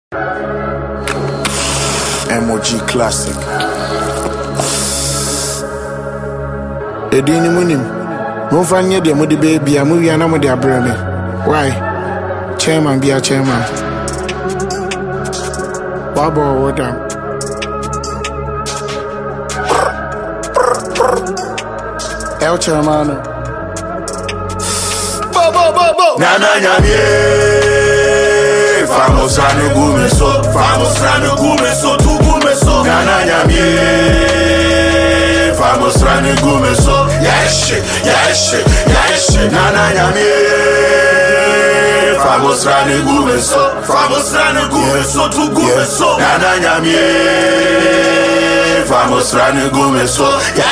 MOG Classic. Edini munim. Mufanye de mudi baby amuwi ana mudi abreme. Why? Chairman be a chairman. Baba Wodam. El chairman. Bo. Nana nyamie. Famos ranu gume so. Famos ranu gume so. Tu gume so. Nana nyamie. Famos ranu gume so. Yaeshe. Nana nyamie. Famos ranu gume so. Famos ranu gume so. Tu gume so. Nana nyamie. Vamos running gume so.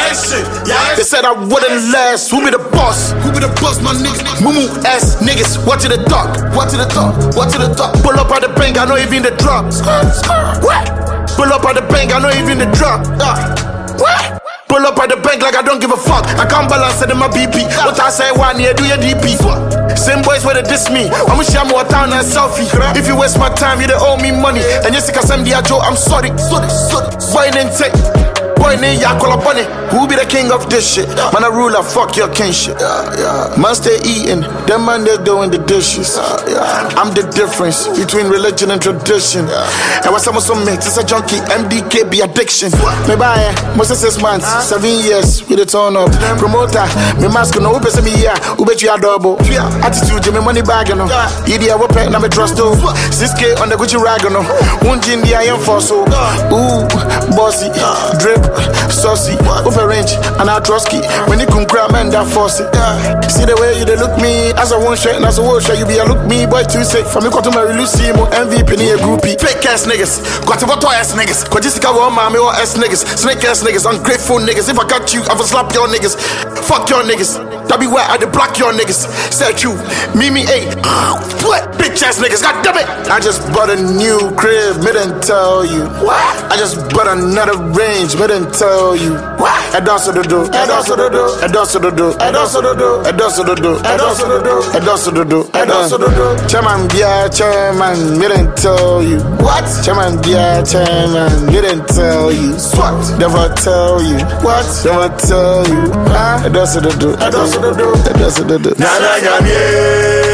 They said I wouldn't last. Who be the boss? Who be the boss, my nigga? Mumu ass niggas. What to the talk? What to the talk? What to the talk? Pull up at the bank, I know even the drop. What? Pull up at the bank, I know even the drop. What? Pull up at the bank like I don't give a fuck. I can't balance it in my BP. What I say, one year, do your DP. Same boys where they diss me. I'ma share more town and selfie. If you waste my time, you they owe me money. And yes, I send the Joe, I'm sorry. Boy, then take. Boy, name Yakola Bunny. Who be the king of this shit? Man, a ruler, fuck your kinship. Man, stay eating. Them man, they doing the dishes. I'm the difference between religion and tradition. And when someone so makes it's a junkie, MDK be addiction. Me buy most of 6 months, 7 years, with a turn up. Promoter, me mask no, who me here, who bet you a double. Attitude, me money bag, no. Idia, what pet, na me trust, too. 6K on the Gucci rag, no. Unjin, the I am for so. Ooh, bossy, drip. Saucy, over range, and I trust key. When you come grab man, that force it. See the way you they look me, as a one shot, and as a one shot, you be a look me, boy, too sick. From me, got to my Lucy, more MVP, near groupie. Fake ass niggas, got to what ass niggas. Cause Jessica, one mommy, or ass niggas. Snake ass niggas, ungrateful niggas. If I got you, I will slap your niggas. Fuck your niggas. That be where I de block your niggas. Said you, Mimi 8. What? Bitch ass niggas, god damn it. I just bought a new crib, me didn't tell you. What? I just bought another range, me didn't tell you. What? I dance to the do. I dance to the do. I dance to the do. I dance to the do. I dance to the do. I dance to the do. I dance to the do. I dance to the do. Chairman, yeah, chairman, me didn't tell you. What? Chairman, yeah, chairman, me didn't tell you. What? Never tell you. What? Never tell you. I dance to the do. I dance to the do. I dance to the do. Nana nyamie.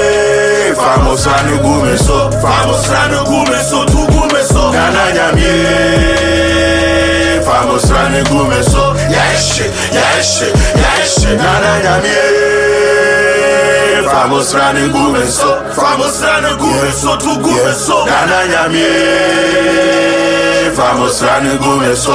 Famos ranu gume so. Famos ranu gume so. Tu gume so. Nana nyamie. Famos running gume so. Yaeshe. Nana nyamie. Famos running gume so. Famos running gume so. Tu gume so. Nana nyamie. Famos running gume so.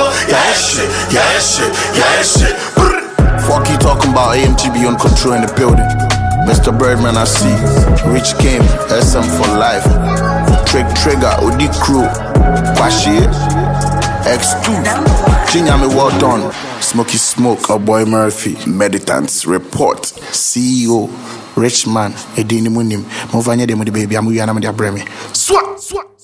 Yaeshe. Fuck you talking about AMGB on control in the building. Mr. Birdman, I see. Rich Game, SM for life. Trigger, Odi Crew. Kwashi, X2. Chinyame, well done. Smokey Smoke, a boy Murphy. Meditants, Report. CEO, Rich Man, Edini Munim. Movanya de Mudi Baby, Amuyana Madia Bremi. Swat!